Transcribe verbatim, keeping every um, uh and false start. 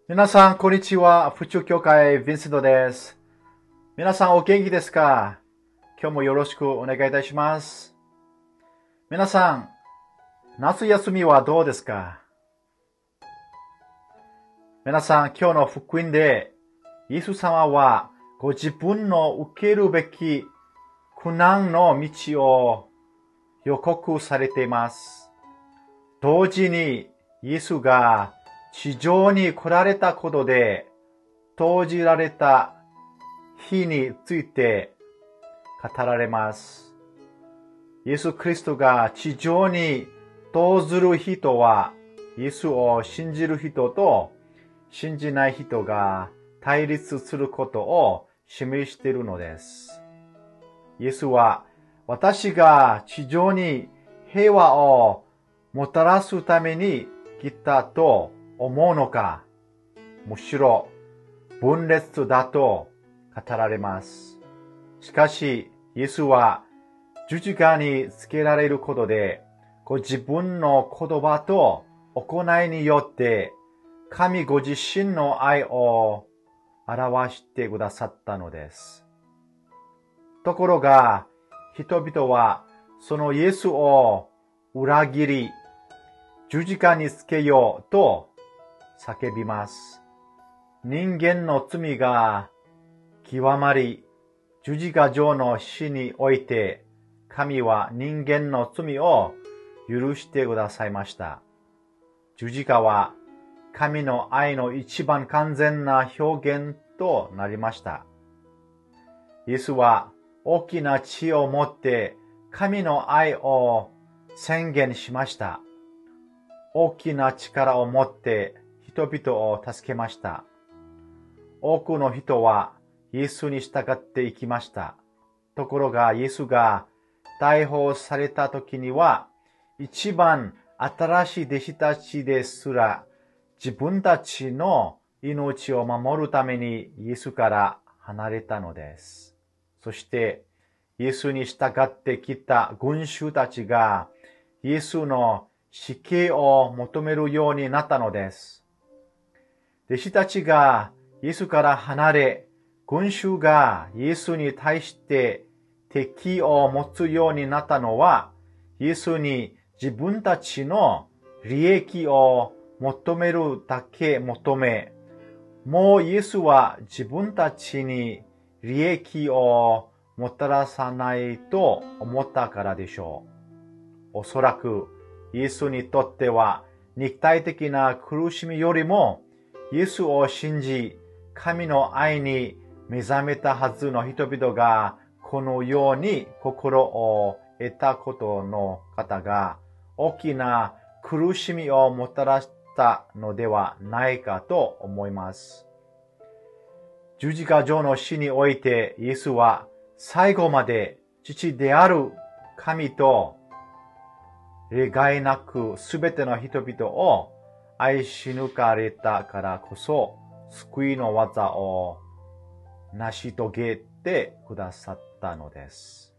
皆さん、こんにちは。府中教会、ヴィンセントです。皆さん、お元気ですか？今日もよろしくお願いいたします。皆さん、夏休みはどうですか？皆さん、今日の福音で、イエス様はご自分の受けるべき苦難の道を予告されています。同時に、イエスが地上に来られたことで、投じられた日について語られます。イエス・キリストが地上に投ずる人は、イエスを信じる人と信じない人が対立することを示しているのです。イエスは、私が地上に平和をもたらすために来たと思うのか、むしろ分裂だと語られます。しかし、イエスは十字架につけられることで、ご自分の言葉と行いによって、神ご自身の愛を表してくださったのです。ところが、人々はそのイエスを裏切り、十字架につけようと叫びます。人間の罪が極まり、十字架上の死において、神は人間の罪を許してくださいました。十字架は神の愛の一番完全な表現となりました。イエスは大きな知恵を持って神の愛を宣言しました。大きな力を持って人々を助けました。多くの人はイエスに従っていきました。ところがイエスが逮捕された時には、一番新しい弟子たちですら自分たちの命を守るためにイエスから離れたのです。そしてイエスに従ってきた群衆たちがイエスの死刑を求めるようになったのです。弟子たちがイエスから離れ、群衆がイエスに対して敵を持つようになったのは、イエスに自分たちの利益を求めるだけ求め、もうイエスは自分たちに利益をもたらさないと思ったからでしょう。おそらくイエスにとっては肉体的な苦しみよりもイエスを信じ、神の愛に目覚めたはずの人々がこのように心を得たことの方が大きな苦しみをもたらしたのではないかと思います。十字架上の死においてイエスは最後まで父である神と例外なくすべての人々を愛し抜かれたからこそ救いの技を成し遂げてくださったのです。